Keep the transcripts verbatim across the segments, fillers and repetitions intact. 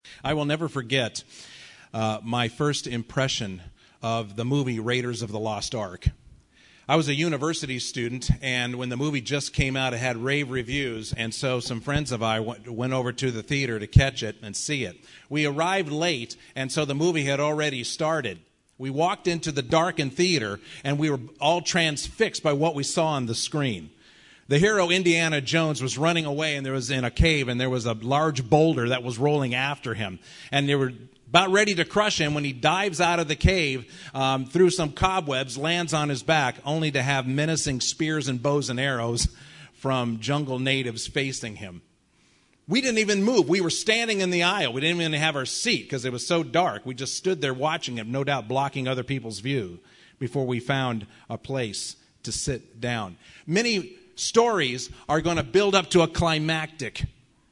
I will never forget uh, my first impression of the movie Raiders of the Lost Ark. I was a university student, and when the movie just came out, it had rave reviews, and so some friends of I went over to the theater to catch it and see it. We arrived late, and so the movie had already started. We walked into the darkened theater, and we were all transfixed by what we saw on the screen. The hero, Indiana Jones, was running away, and there was in a cave, and there was a large boulder that was rolling after him. And they were about ready to crush him when he dives out of the cave um, through some cobwebs, lands on his back, only to have menacing spears and bows and arrows from jungle natives facing him. We didn't even move. We were standing in the aisle. We didn't even have our seat because it was so dark. We just stood there watching him, no doubt blocking other people's view, before we found a place to sit down. Many stories are going to build up to a climactic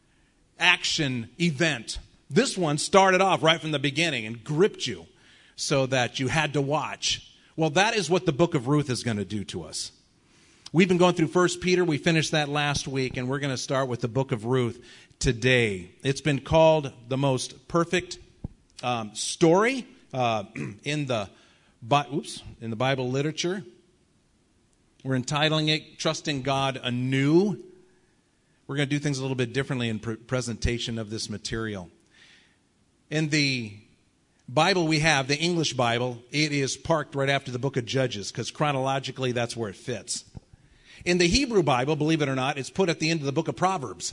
action event. This one started off right from the beginning and gripped you so that you had to watch. Well, that is what the book of Ruth is going to do to us. We've been going through First Peter. We finished that last week, and we're going to start with the book of Ruth today. It's been called the most perfect um, story uh, in the oops, in the Bible literature. We're entitling it Trusting God Anew. We're going to do things a little bit differently in pre- presentation of this material. In the Bible we have, the English Bible, it is parked right after the book of Judges because chronologically that's where it fits. In the Hebrew Bible, believe it or not, it's put at the end of the book of Proverbs.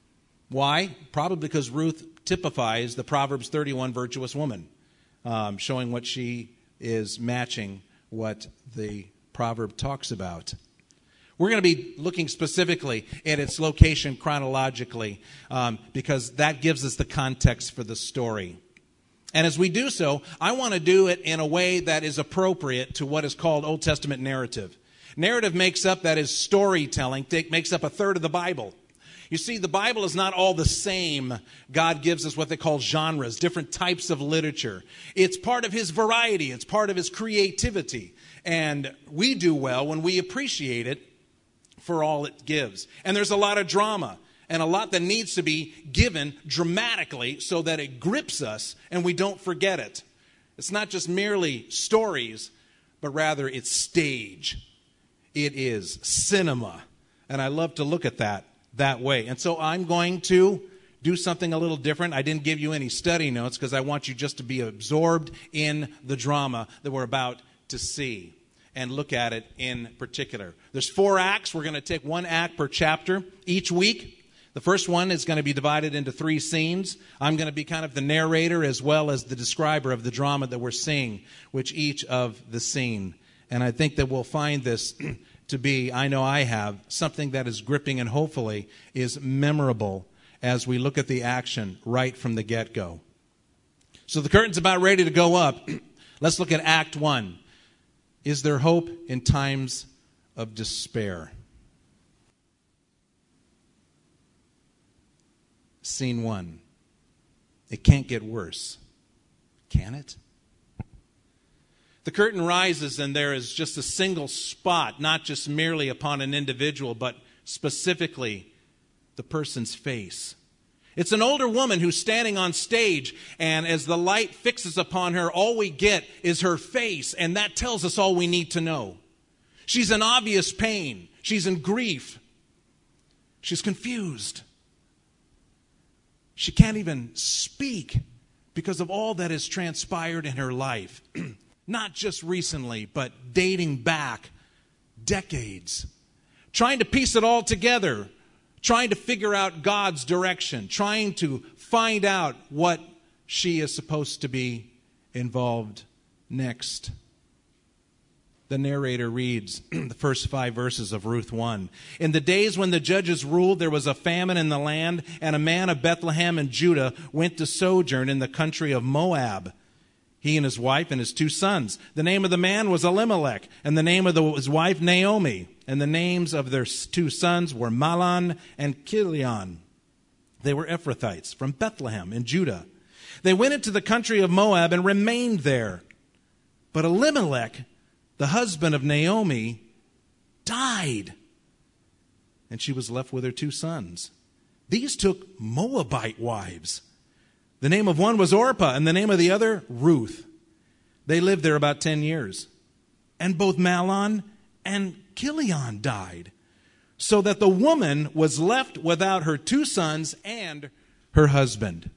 Why? Probably because Ruth typifies the Proverbs thirty-one virtuous woman, um, showing what she is matching what the proverb talks about. We're going to be looking specifically at its location chronologically um, because that gives us the context for the story. And as we do so, I want to do it in a way that is appropriate to what is called Old Testament narrative. Narrative makes up, that is storytelling, makes up a third of the Bible. You see, the Bible is not all the same. God gives us what they call genres, different types of literature. It's part of His variety. It's part of His creativity. And we do well when we appreciate it for all it gives. And there's a lot of drama and a lot that needs to be given dramatically so that it grips us and we don't forget it. It's not just merely stories, but rather it's stage. It is cinema. And I love to look at that that way. And so I'm going to do something a little different. I didn't give you any study notes because I want you just to be absorbed in the drama that we're about to see and look at it in particular. There's four acts. We're going to take one act per chapter each week. The first one is going to be divided into three scenes. I'm going to be kind of the narrator as well as the describer of the drama that we're seeing, which each of the scene. And I think that we'll find this to be, I know I have, something that is gripping and hopefully is memorable as we look at the action right from the get-go. So the curtain's about ready to go up. Let's look at Act One. Is there hope in times of despair? Scene one. It can't get worse. Can it? The curtain rises and there is just a single spot, not just merely upon an individual, but specifically the person's face. It's an older woman who's standing on stage, and as the light fixes upon her, all we get is her face, and that tells us all we need to know. She's in obvious pain. She's in grief. She's confused. She can't even speak because of all that has transpired in her life. Not just recently, but dating back decades. Trying to piece it all together. Trying to figure out God's direction. Trying to find out what she is supposed to be involved next. The narrator reads the first five verses of Ruth one. In the days when the judges ruled, there was a famine in the land, and a man of Bethlehem in Judah went to sojourn in the country of Moab. He and his wife and his two sons. The name of the man was Elimelech, and the name of the, his wife Naomi. And the names of their two sons were Mahlon and Chilion. They were Ephrathites from Bethlehem in Judah. They went into the country of Moab and remained there. But Elimelech, the husband of Naomi, died, and she was left with her two sons. These took Moabite wives. The name of one was Orpah, and the name of the other, Ruth. They lived there about ten years. And both Mahlon and Chilion died, so that the woman was left without her two sons and her husband.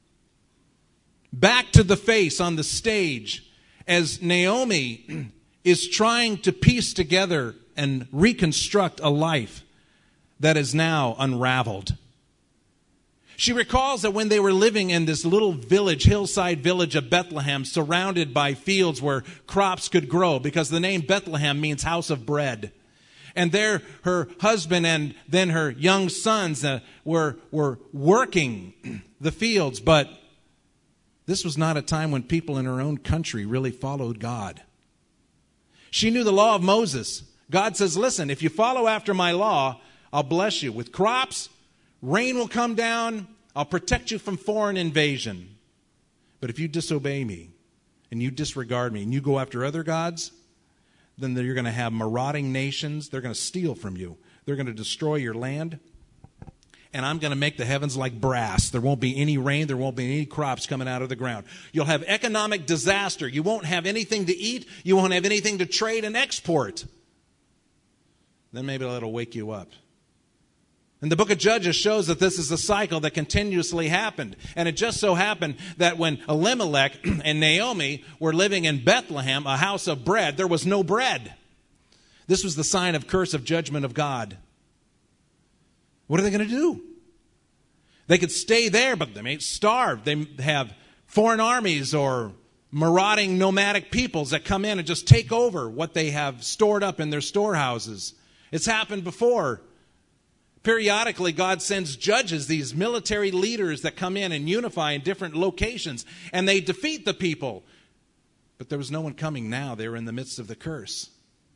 Back to the face on the stage as Naomi is trying to piece together and reconstruct a life that is now unraveled. She recalls that when they were living in this little village, hillside village of Bethlehem, surrounded by fields where crops could grow, because the name Bethlehem means house of bread. And there her husband and then her young sons uh, were, were working the fields. But this was not a time when people in her own country really followed God. She knew the law of Moses. God says, listen, if you follow after my law, I'll bless you with crops. Rain will come down. I'll protect you from foreign invasion. But if you disobey me and you disregard me and you go after other gods, then you're going to have marauding nations. They're going to steal from you. They're going to destroy your land. And I'm going to make the heavens like brass. There won't be any rain. There won't be any crops coming out of the ground. You'll have economic disaster. You won't have anything to eat. You won't have anything to trade and export. Then maybe that'll wake you up. And the book of Judges shows that this is a cycle that continuously happened. And it just so happened that when Elimelech and Naomi were living in Bethlehem, a house of bread, there was no bread. This was the sign of curse of judgment of God. What are they going to do? They could stay there, but they may starve. They have foreign armies or marauding nomadic peoples that come in and just take over what they have stored up in their storehouses. It's happened before. Periodically, God sends judges, these military leaders that come in and unify in different locations, and they defeat the people. But there was no one coming now. They were in the midst of the curse.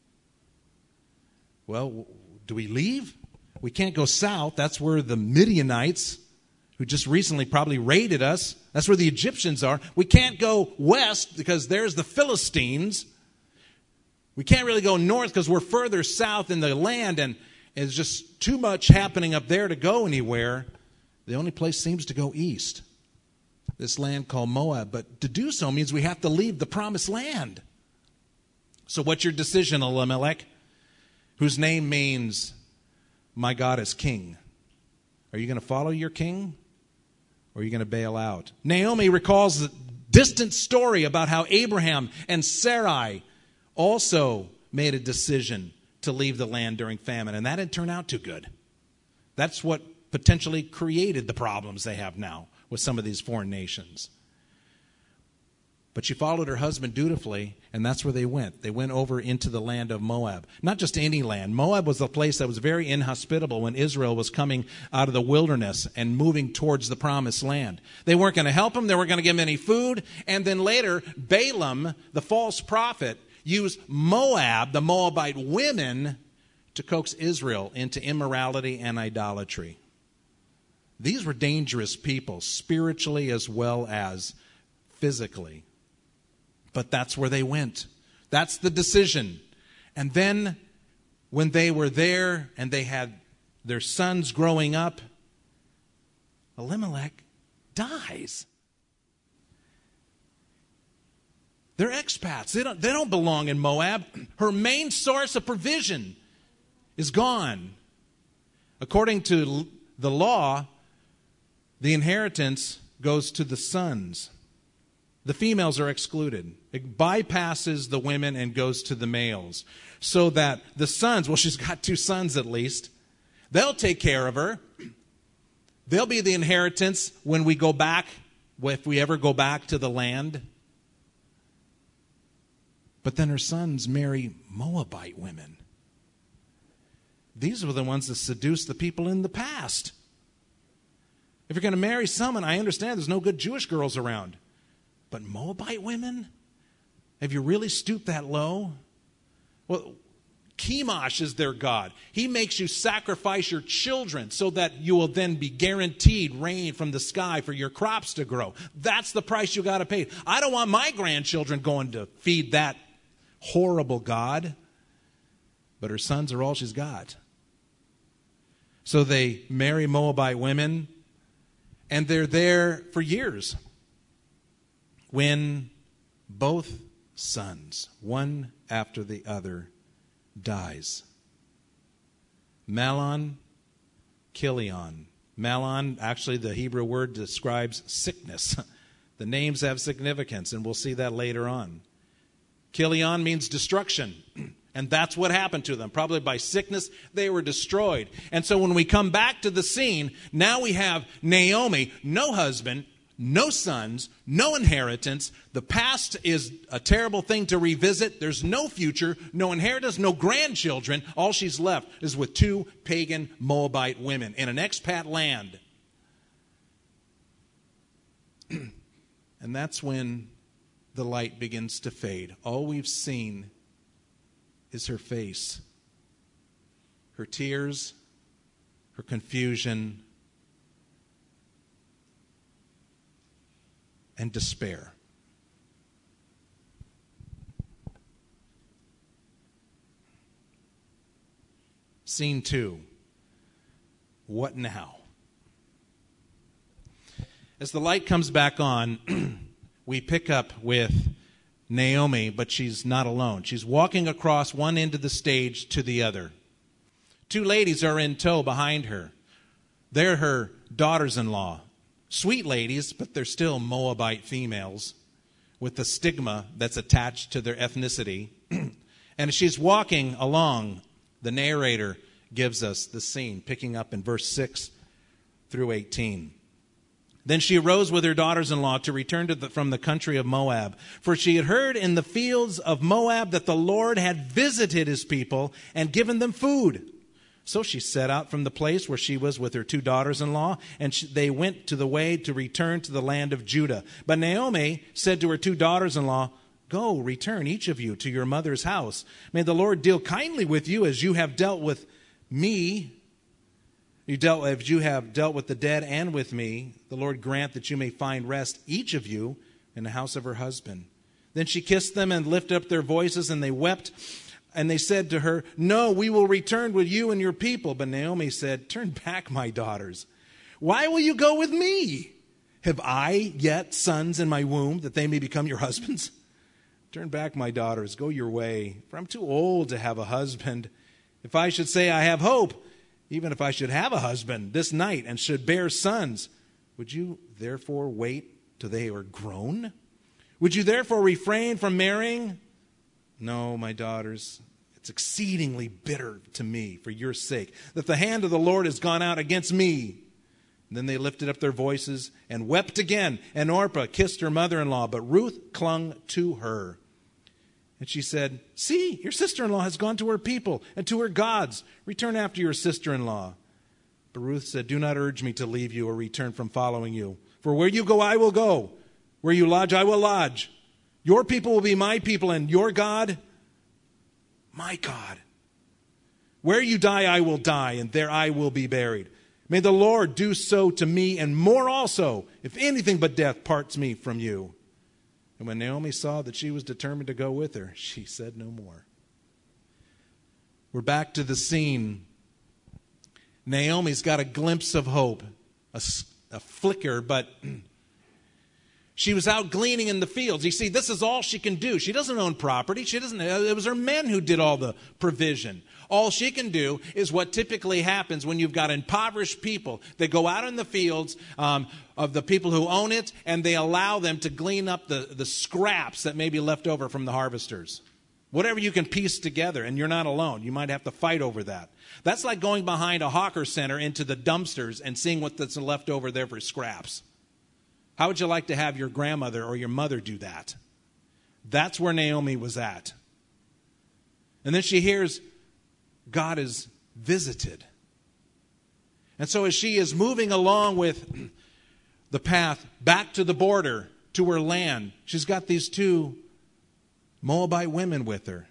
Well, do we leave? We can't go south. That's where the Midianites, who just recently probably raided us, that's where the Egyptians are. We can't go west because there's the Philistines. We can't really go north because we're further south in the land, and it's just too much happening up there to go anywhere. The only place seems to go east, this land called Moab. But to do so means we have to leave the promised land. So what's your decision, Elimelech, whose name means my God is king? Are you going to follow your king, or are you going to bail out? Naomi recalls a distant story about how Abraham and Sarai also made a decision to leave the land during famine, and that didn't turn out too good. That's what potentially created the problems they have now with some of these foreign nations. But she followed her husband dutifully, and that's where they went. They went over into the land of Moab. Not just any land. Moab was a place that was very inhospitable when Israel was coming out of the wilderness and moving towards the promised land. They weren't going to help them. They weren't going to give them any food. And then later, Balaam, the false prophet, used Moab, the Moabite women, to coax Israel into immorality and idolatry. These were dangerous people, spiritually as well as physically. But that's where they went. That's the decision. And then when they were there and they had their sons growing up, Elimelech dies. They're expats. They don't, they don't belong in Moab. Her main source of provision is gone. According to the law, the inheritance goes to the sons. The females are excluded. It bypasses the women and goes to the males. So that the sons, well, she's got two sons at least, they'll take care of her. They'll be the inheritance when we go back, if we ever go back to the land. But then her sons marry Moabite women. These were the ones that seduced the people in the past. If you're going to marry someone, I understand there's no good Jewish girls around. But Moabite women? Have you really stooped that low? Well, Chemosh is their god. He makes you sacrifice your children so that you will then be guaranteed rain from the sky for your crops to grow. That's the price you got to pay. I don't want my grandchildren going to feed that horrible god. But her sons are all she's got. So they marry Moabite women. And they're there for years when both sons, one after the other, dies. Mahlon, Chilion. Mahlon, actually the Hebrew word describes sickness. The names have significance, and we'll see that later on. Chilion means destruction. And that's what happened to them. Probably by sickness, they were destroyed. And so when we come back to the scene, now we have Naomi, no husband, no sons, no inheritance. The past is a terrible thing to revisit. There's no future, no inheritance, no grandchildren. All she's left is with two pagan Moabite women in an expat land. And that's when the light begins to fade. All we've seen is her face, her tears, her confusion, and despair. Scene two. What now? As the light comes back on, we pick up with Naomi, but she's not alone. She's walking across one end of the stage to the other. Two ladies are in tow behind her. They're her daughters-in-law. Sweet ladies, but they're still Moabite females with the stigma that's attached to their ethnicity. And as she's walking along, the narrator gives us the scene, picking up in verse six through eighteen. Then she arose with her daughters-in-law to return to the, from the country of Moab. For she had heard in the fields of Moab that the Lord had visited his people and given them food. So she set out from the place where she was with her two daughters-in-law, and she, they went to the way to return to the land of Judah. But Naomi said to her two daughters-in-law, "Go, return each of you to your mother's house. May the Lord deal kindly with you as you have dealt with me. You dealt, as you have dealt with the dead and with me, the Lord grant that you may find rest, each of you, in the house of her husband." Then she kissed them and lifted up their voices, and they wept. And they said to her, "No, we will return with you and your people." But Naomi said, "Turn back, my daughters. Why will you go with me? Have I yet sons in my womb that they may become your husbands? Turn back, my daughters, go your way, for I'm too old to have a husband. If I should say I have hope, even if I should have a husband this night and should bear sons, would you therefore wait till they are grown? Would you therefore refrain from marrying? No, my daughters, it's exceedingly bitter to me for your sake that the hand of the Lord has gone out against me." And then they lifted up their voices and wept again. And Orpah kissed her mother-in-law, but Ruth clung to her. And she said, "See, your sister-in-law has gone to her people and to her gods. Return after your sister-in-law." But Ruth said, "Do not urge me to leave you or return from following you. For where you go, I will go. Where you lodge, I will lodge. Your people will be my people, and your God, my God. Where you die, I will die, and there I will be buried. May the Lord do so to me, and more also, if anything but death parts me from you." And when Naomi saw that she was determined to go with her, she said no more. We're back to the scene. Naomi's got a glimpse of hope, a, a flicker, but she was out gleaning in the fields. You see, this is all she can do. She doesn't own property. She doesn't. It was her men who did all the provision. All she can do is what typically happens when you've got impoverished people. They go out in the fields um, of the people who own it, and they allow them to glean up the, the scraps that may be left over from the harvesters. Whatever you can piece together, and you're not alone. You might have to fight over that. That's like going behind a hawker center into the dumpsters and seeing what's left over there for scraps. How would you like to have your grandmother or your mother do that? That's where Naomi was at. And then she hears God is visited. And so as she is moving along with the path back to the border, to her land, she's got these two Moabite women with her.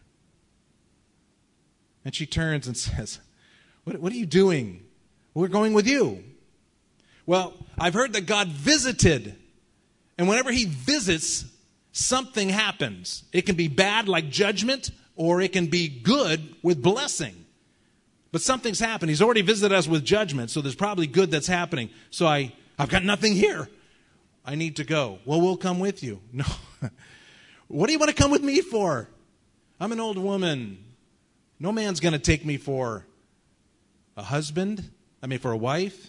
And she turns and says, what, what are you doing? We're going with you. Well, I've heard that God visited. And whenever he visits, something happens. It can be bad like judgment, or it can be good with blessing. But something's happened. He's already visited us with judgment, so there's probably good that's happening. So I I've got nothing here. I need to go. Well, we'll come with you. No. What do you want to come with me for? I'm an old woman. No man's going to take me for a husband. I mean, for a wife.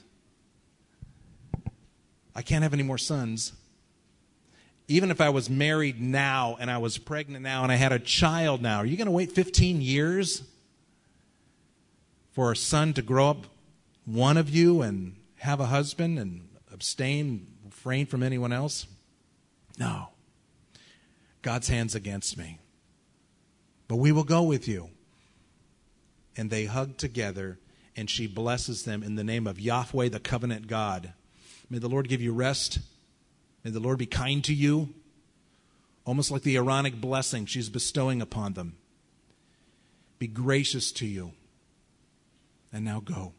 I can't have any more sons. Even if I was married now and I was pregnant now and I had a child now, are you going to wait fifteen years for a son to grow up, one of you, and have a husband and abstain, refrain from anyone else? No. God's hand's against me. But we will go with you. And they hug together, and she blesses them in the name of Yahweh, the covenant God. May the Lord give you rest. May the Lord be kind to you. Almost like the Aaronic blessing she's bestowing upon them. Be gracious to you. And now go.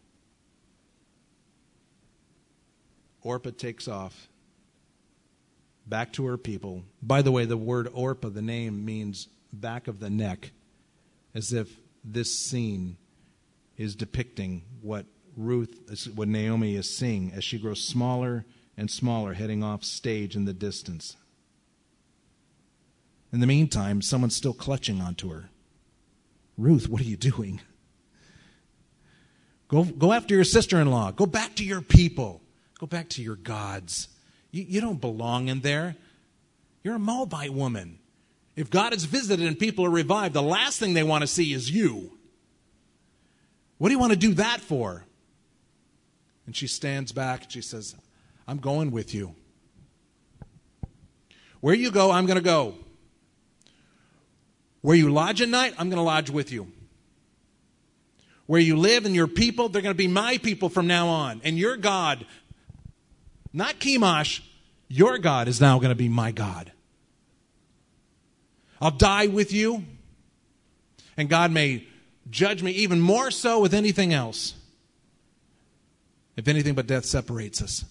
Orpah takes off. Back to her people. By the way, the word Orpah, the name, means back of the neck. As if this scene is depicting what Ruth, what Naomi is seeing as she grows smaller and smaller, heading off stage in the distance. In the meantime, someone's still clutching onto her. Ruth, what are you doing? Go, go after your sister-in-law. Go back to your people. Go back to your gods. You, you don't belong in there. You're a Moabite woman. If God has visited and people are revived, the last thing they want to see is you. What do you want to do that for? And she stands back and she says, I'm going with you. Where you go, I'm going to go. Where you lodge at night, I'm going to lodge with you. Where you live and your people, they're going to be my people from now on. And your God, not Chemosh, your God is now going to be my God. I'll die with you. And God may judge me even more so with anything else. If anything but death separates us.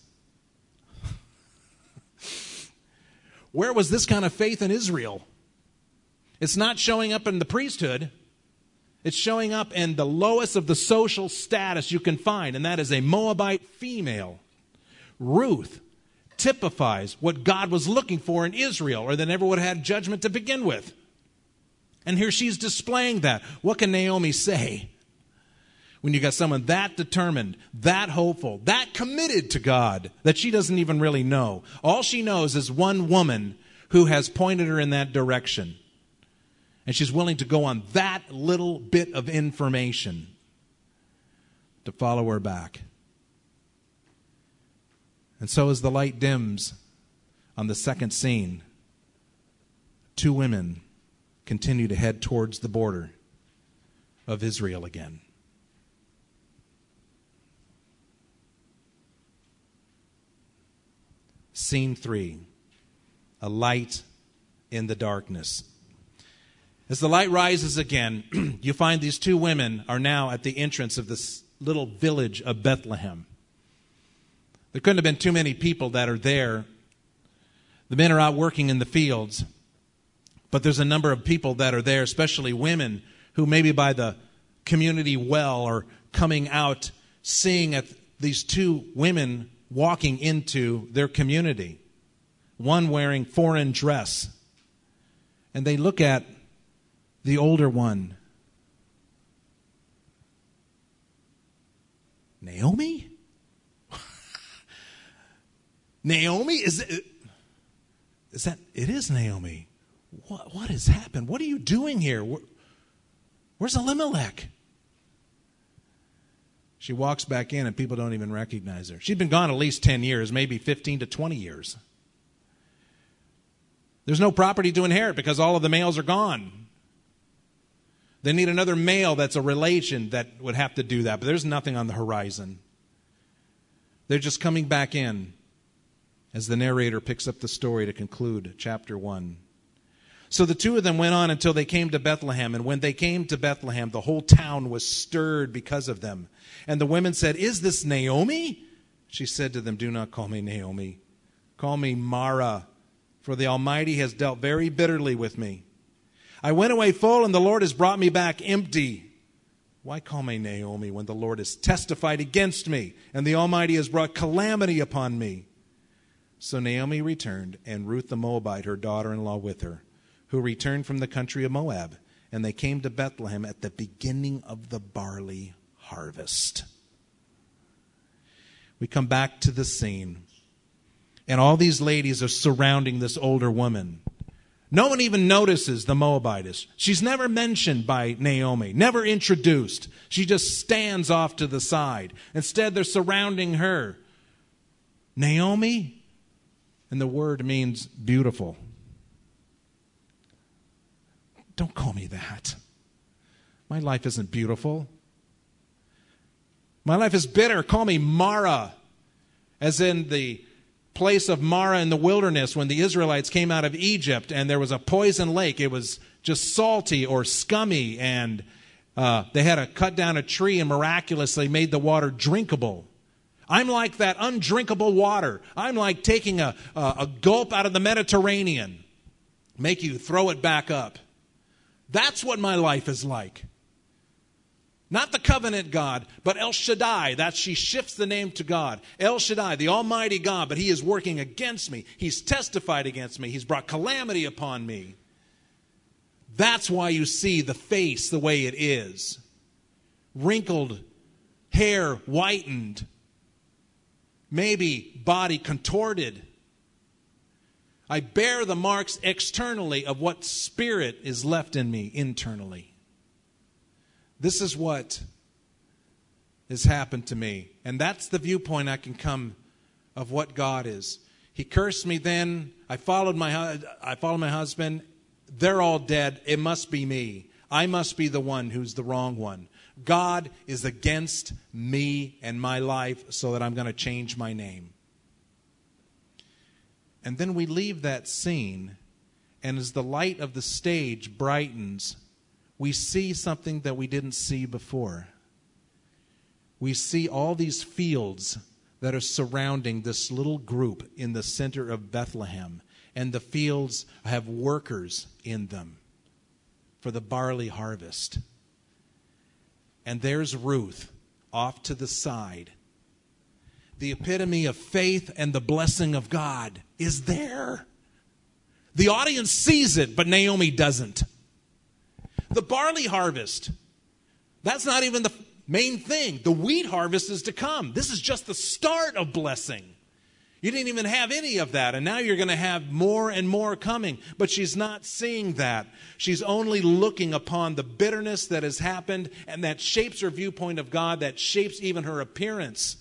Where was this kind of faith in Israel? It's not showing up in the priesthood. It's showing up in the lowest of the social status you can find, and that is a Moabite female. Ruth typifies what God was looking for in Israel, or they never would have had judgment to begin with. And here she's displaying that. What can Naomi say when you got someone that determined, that hopeful, that committed to God that she doesn't even really know? All she knows is one woman who has pointed her in that direction. And she's willing to go on that little bit of information to follow her back. And so as the light dims on the second scene, two women continue to head towards the border of Israel again. Scene three, a light in the darkness. As the light rises again, you find these two women are now at the entrance of this little village of Bethlehem. There couldn't have been too many people that are there. The men are out working in the fields, but there's a number of people that are there, especially women, who maybe by the community well are coming out, seeing at these two women walking into their community. One wearing foreign dress. And they look at the older one. Naomi? Naomi? Is it, is that, it is Naomi. What, what has happened? What are you doing here? Where, where's Elimelech? She walks back in and people don't even recognize her. She'd been gone at least ten years, maybe fifteen to twenty years. There's no property to inherit because all of the males are gone. They need another male that's a relation that would have to do that, but there's nothing on the horizon. They're just coming back in as the narrator picks up the story to conclude chapter one. So the two of them went on until they came to Bethlehem, and when they came to Bethlehem, the whole town was stirred because of them. And the women said, "Is this Naomi?" She said to them, "Do not call me Naomi. Call me Mara, for the Almighty has dealt very bitterly with me. I went away full, and the Lord has brought me back empty." Why call me Naomi when the Lord has testified against me and the Almighty has brought calamity upon me? So Naomi returned, and Ruth the Moabite, her daughter-in-law, with her, who returned from the country of Moab. And they came to Bethlehem at the beginning of the barley harvest. We come back to the scene. And all these ladies are surrounding this older woman. No one even notices the Moabitess. She's never mentioned by Naomi, never introduced. She just stands off to the side. Instead, they're surrounding her. Naomi? And the word means beautiful. Don't call me that. My life isn't beautiful. My life is bitter. Call me Mara, as in the place of Mara in the wilderness when the Israelites came out of Egypt and there was a poison lake. It was just salty or scummy, and uh, they had to cut down a tree and miraculously made the water drinkable. I'm like that undrinkable water. I'm like taking a, a, a gulp out of the Mediterranean, make you throw it back up. That's what my life is like. Not the covenant God, but El Shaddai. That she shifts the name to God. El Shaddai, the Almighty God, but He is working against me. He's testified against me. He's brought calamity upon me. That's why you see the face the way it is. Wrinkled, hair whitened, maybe body contorted. I bear the marks externally of what spirit is left in me internally. This is what has happened to me. And that's the viewpoint I can come of what God is. He cursed me then. I followed my, I followed my husband. They're all dead. It must be me. I must be the one who's the wrong one. God is against me and my life, so that I'm going to change my name. And then we leave that scene, and as the light of the stage brightens, we see something that we didn't see before. We see all these fields that are surrounding this little group in the center of Bethlehem. And the fields have workers in them for the barley harvest. And there's Ruth off to the side. The epitome of faith and the blessing of God is there. The audience sees it, but Naomi doesn't. The barley harvest, that's not even the main thing. The wheat harvest is to come. This is just the start of blessing. You didn't even have any of that, and now you're going to have more and more coming. But she's not seeing that. She's only looking upon the bitterness that has happened, and that shapes her viewpoint of God, that shapes even her appearance.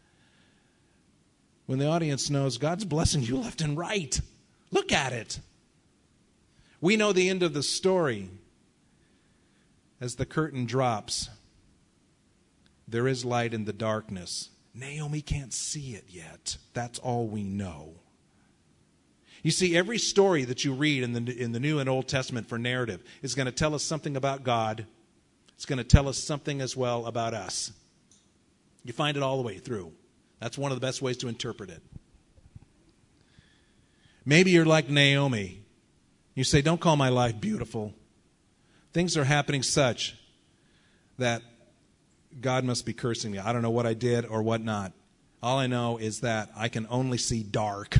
When the audience knows God's blessing you left and right. Look at it. We know the end of the story. As the curtain drops, there is light in the darkness. Naomi can't see it yet. That's all we know. You see, every story that you read in the, in the New and Old Testament for narrative is going to tell us something about God. It's going to tell us something as well about us. You find it all the way through. That's one of the best ways to interpret it. Maybe you're like Naomi. You say, don't call my life beautiful. Things are happening such that God must be cursing me. I don't know what I did or what not. All I know is that I can only see dark.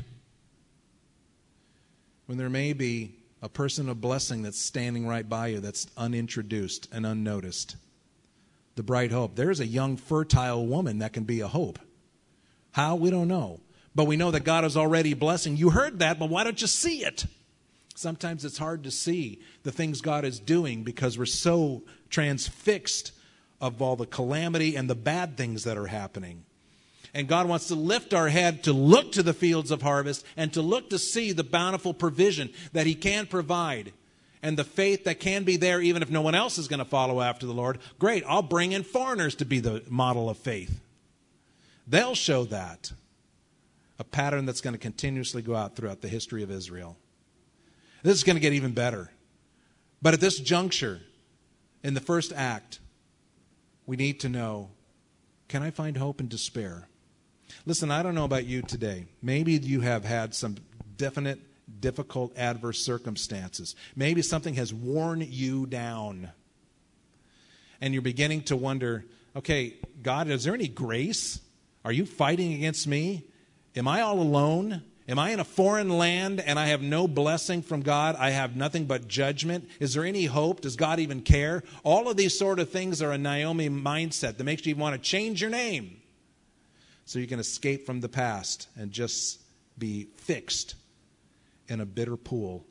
When there may be a person of blessing that's standing right by you that's unintroduced and unnoticed. The bright hope. There is a young, fertile woman that can be a hope. How? We don't know. But we know that God is already blessing. You heard that, but why don't you see it? Sometimes it's hard to see the things God is doing because we're so transfixed of all the calamity and the bad things that are happening. And God wants to lift our head to look to the fields of harvest and to look to see the bountiful provision that He can provide and the faith that can be there even if no one else is going to follow after the Lord. Great, I'll bring in foreigners to be the model of faith. They'll show that. A pattern that's going to continuously go out throughout the history of Israel. This is going to get even better. But at this juncture, in the first act, we need to know, can I find hope in despair? Listen, I don't know about you today. Maybe you have had some definite, difficult, adverse circumstances. Maybe something has worn you down. and you're beginning to wonder, okay, God, is there any grace? Are you fighting against me? Am I all alone? Am I in a foreign land and I have no blessing from God? I have nothing but judgment. Is there any hope? Does God even care? All of these sort of things are a Naomi mindset that makes you want to change your name so you can escape from the past and just be fixed in a bitter pool.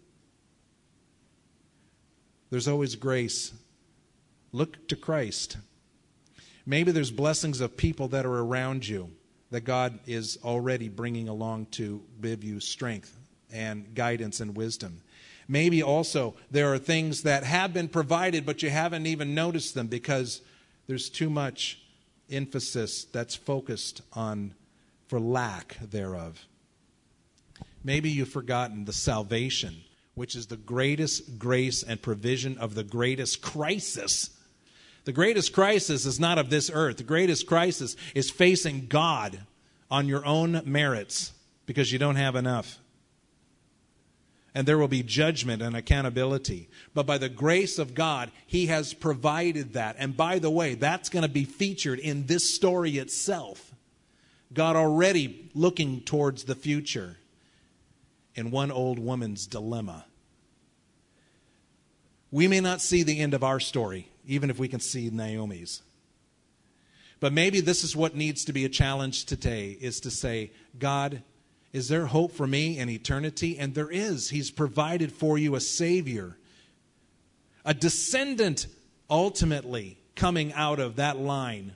There's always grace. Look to Christ. Maybe there's blessings of people that are around you that God is already bringing along to give you strength and guidance and wisdom. Maybe also there are things that have been provided, but you haven't even noticed them because there's too much emphasis that's focused on for lack thereof. Maybe you've forgotten the salvation, which is the greatest grace and provision of the greatest crisis. The greatest crisis is not of this earth. The greatest crisis is facing God on your own merits because you don't have enough. And there will be judgment and accountability. But by the grace of God, He has provided that. And by the way, that's going to be featured in this story itself. God already looking towards the future in one old woman's dilemma. We may not see the end of our story, even if we can see Naomi's. But maybe this is what needs to be a challenge today, is to say, God, is there hope for me in eternity? And there is. He's provided for you a Savior, a descendant ultimately coming out of that line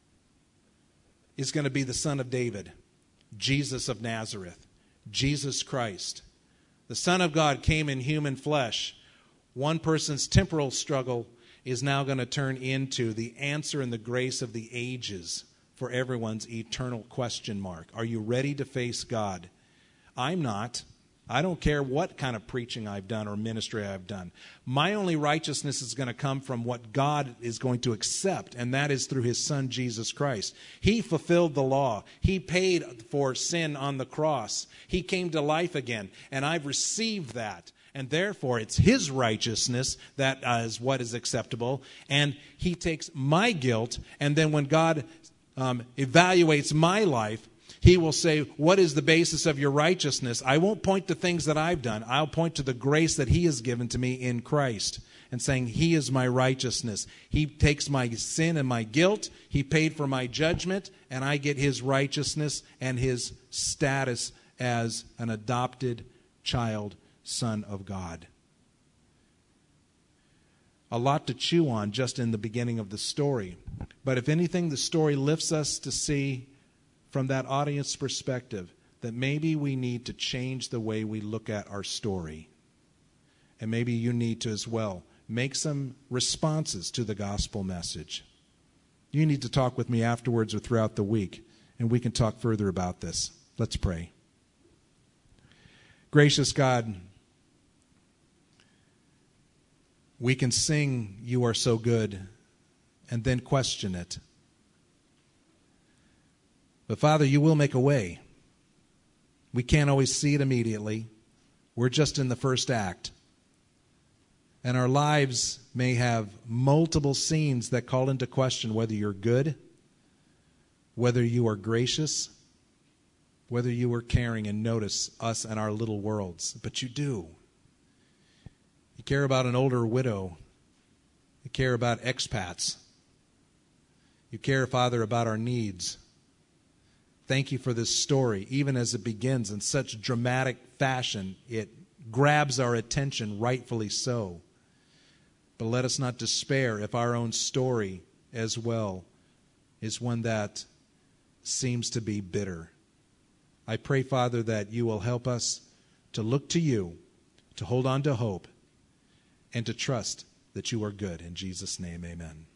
is going to be the Son of David, Jesus of Nazareth, Jesus Christ. The Son of God came in human flesh. One person's temporal struggle is now going to turn into the answer and the grace of the ages for everyone's eternal question mark. Are you ready to face God? I'm not. I don't care what kind of preaching I've done or ministry I've done. My only righteousness is going to come from what God is going to accept, and that is through His Son, Jesus Christ. He fulfilled the law. He paid for sin on the cross. He came to life again, and I've received that. And therefore, it's His righteousness that uh, is what is acceptable. And He takes my guilt, and then when God um, evaluates my life, He will say, what is the basis of your righteousness? I won't point to things that I've done. I'll point to the grace that He has given to me in Christ, and saying, He is my righteousness. He takes my sin and my guilt. He paid for my judgment, and I get His righteousness and His status as an adopted child, Son of God. A lot to chew on just in the beginning of the story. But if anything, the story lifts us to see from that audience perspective that maybe we need to change the way we look at our story. And maybe you need to as well make some responses to the gospel message. You need to talk with me afterwards or throughout the week, and we can talk further about this. Let's pray. Gracious God, we can sing, "You are so good," and then question it. But Father, you will make a way. We can't always see it immediately. We're just in the first act. And our lives may have multiple scenes that call into question whether you're good, whether you are gracious, whether you are caring and notice us and our little worlds. But you do. You care about an older widow. You care about expats. You care, Father, about our needs. Thank you for this story. Even as it begins in such dramatic fashion, it grabs our attention, rightfully so. But let us not despair if our own story as well is one that seems to be bitter. I pray, Father, that you will help us to look to you, to hold on to hope, and to trust that you are good. In Jesus' name, amen.